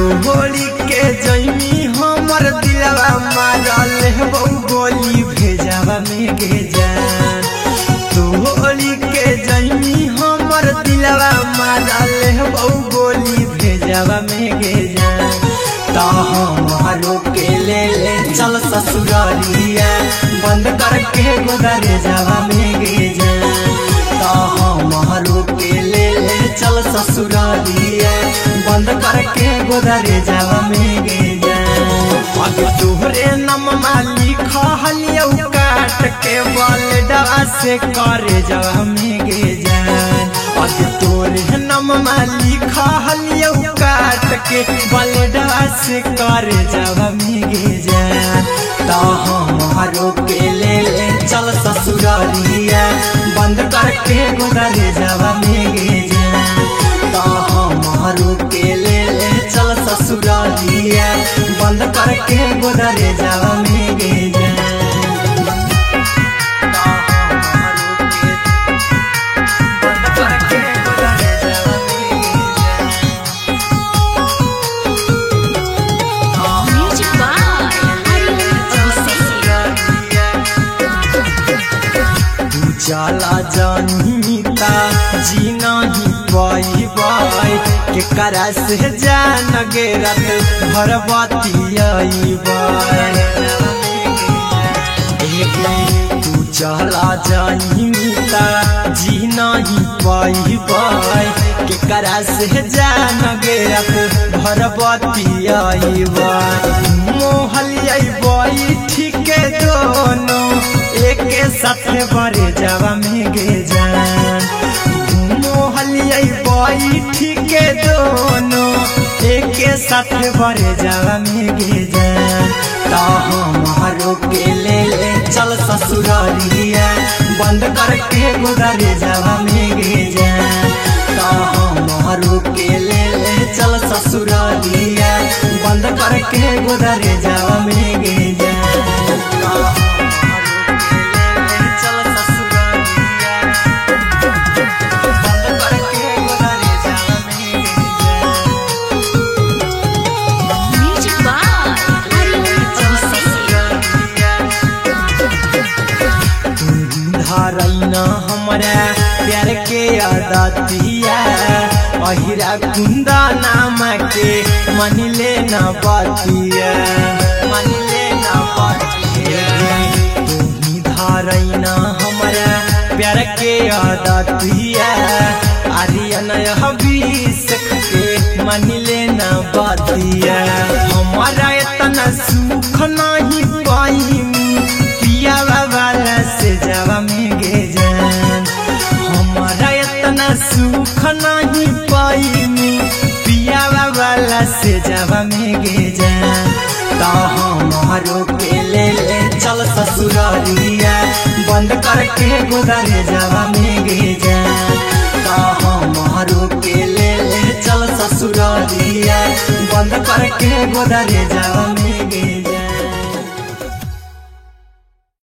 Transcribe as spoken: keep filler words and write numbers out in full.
तोहरी के जैमी हमर दिलवा मारल हो गोली भेजावा में गे जान। तोहरी के जैमी हमर दिलवा मारल हो गोली भेजावा में गे जान। ता हमारो के ले ले चल ससुरालिया बंद करके गोदरे जावा में गे जान। ता हमारो के ले ले चल ससुरालिया बंद करके गोदरे जावा में गे जान। अब तोहरे नममा लिखलियौ काट के बलडवा से करे जावा में गे जान। अब तोहरे नममा लिखलियौ काट के बलडवा से करे जावा में गे जान। ता हमारो के ले ले चल ससुरालिया बंद करके गोदरे जावा में गे जान। ता हमारो के ले ले चल ससुरालिया बंद करके गोदरे जावा में गे जान। ता हमारो के बंद करके गोदरे जावा में गे जान। Music by तू चला जानीता जी नहीं पाई बाई के करा से जान गे रात भर बतियाई बाई। तू चला जानीता जी नहीं पाई बाई के करा से जान गे रात भर बतियाई बाई। मोहलिया बाई ठीक दोनों एक साथ बरे जावा में गे जान। मोहलिया बाई ठीक दोनों एक साथ बरे जावा में गे जान। ता हमारो के ले ले चल ससुरालिया बंद करके गोदरे जावा में गे जान। ता हमारो के ले ले चल ससुरालिया बंद करके गोदरे जावा में गे जान। धारैना हमारा प्यार के आदतिया अहिरा कुंदा नाम के मन लेना बातिया मन लेना बातिया। तुम्ही धारैना हमारा प्यार के आदतिया आर्यन हबीस के मन लेना बातिया। हमारा इतना सुख नहीं पाई पिया वाला से जावा में गे जान। हमारा इतना सुख नहीं पाई पिया वाला से जावा में गे जान। ता हमारो के ले ले चल ससुरालिया बंद करके गोदरे जावा में गे जान। ता हमारो के ले ले चल ससुरालिया बंद करके गोदरे जावा में गे